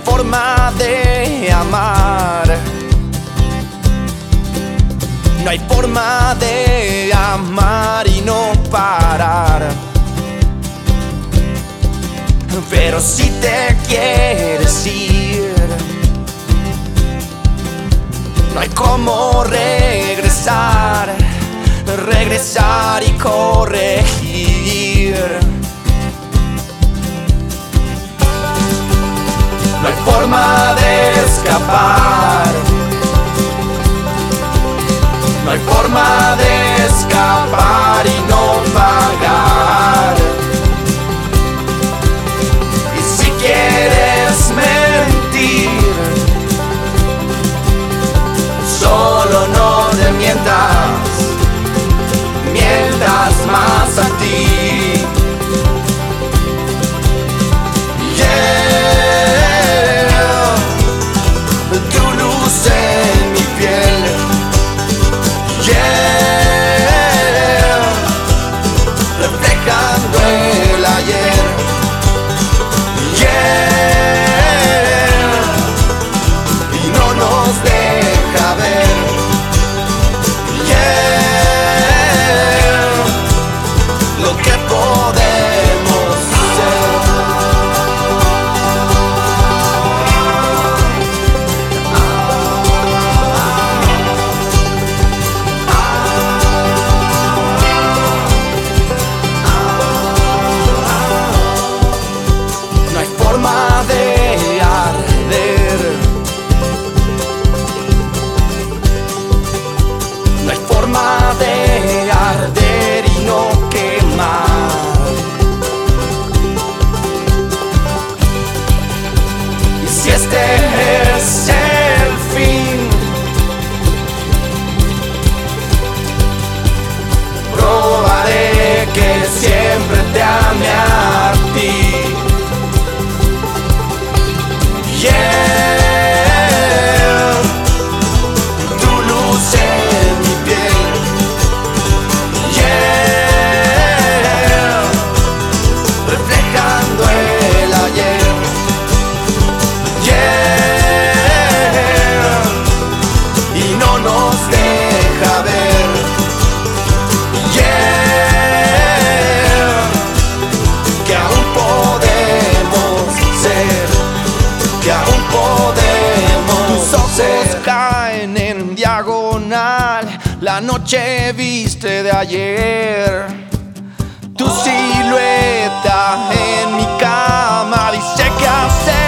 forma de amar. No hay forma de amar y no parar. Pero si te quieres ir, no hay cómo regresar y corregir. No hay forma de escapar. No hay forma de escapar y no pagar. Y si quieres mentir, solo no te mientas, mientas más a ti. Tu luz en mi piel, reflejando el ayer, y no nos deja ver, lo que podemos ser. No hay forma de arder, no hay forma de arder y no quemar. Y si este es el fin, probaré que siempre te ame a ti. Tu luz en mi piel, reflejando el ayer, y no nos deja ver, que aún podemos ser, que aún podemos. Tus ojos caen en diagonal, la noche viste de ayer. Tu silueta en mi cama dice qué hacer.